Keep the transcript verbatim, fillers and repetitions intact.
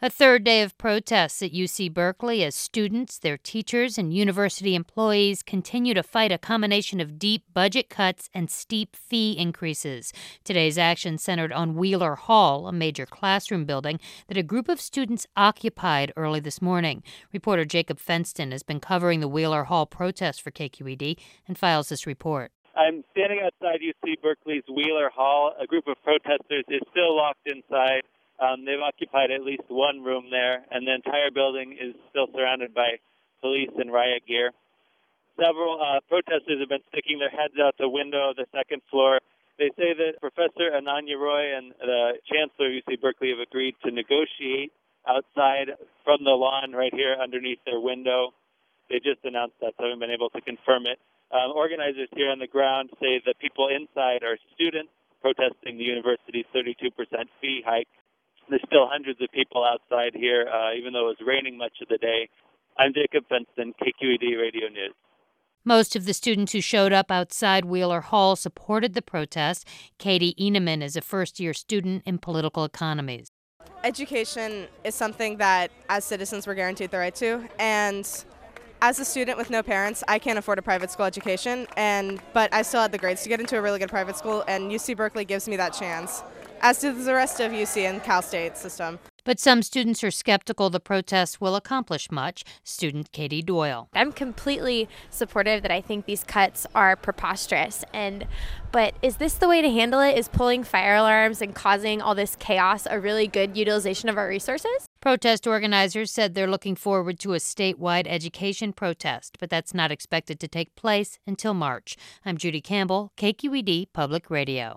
A third day of protests at U C Berkeley as students, their teachers, and university employees continue to fight a combination of deep budget cuts and steep fee increases. Today's action centered on Wheeler Hall, a major classroom building that a group of students occupied early this morning. Reporter Jacob Fenston has been covering the Wheeler Hall protest for K Q E D and files this report. I'm standing outside U C Berkeley's Wheeler Hall. A group of protesters is still locked inside. Um, they've occupied at least one room there, and the entire building is still surrounded by police and riot gear. Several uh, protesters have been sticking their heads out the window of the second floor. They say that Professor Ananya Roy and the Chancellor of U C Berkeley have agreed to negotiate outside from the lawn right here underneath their window. They just announced that, so I haven't been able to confirm it. Um, organizers here on the ground say that people inside are students protesting the university's thirty-two percent fee hike. There's still hundreds of people outside here, uh, even though it was raining much of the day. I'm Jacob Fenston, K Q E D Radio News. Most of the students who showed up outside Wheeler Hall supported the protest. Katie Eneman is a first-year student in political economies. Education is something that, as citizens, we're guaranteed the right to, and as a student with no parents, I can't afford a private school education, and but I still had the grades to get into a really good private school, and U C Berkeley gives me that chance, as do the rest of U C and Cal State system. But some students are skeptical the protests will accomplish much. Student Katie Doyle. I'm completely supportive that I think these cuts are preposterous. And but is this the way to handle it? Is pulling fire alarms and causing all this chaos a really good utilization of our resources? Protest organizers said they're looking forward to a statewide education protest, but that's not expected to take place until March. I'm Judy Campbell, K Q E D Public Radio.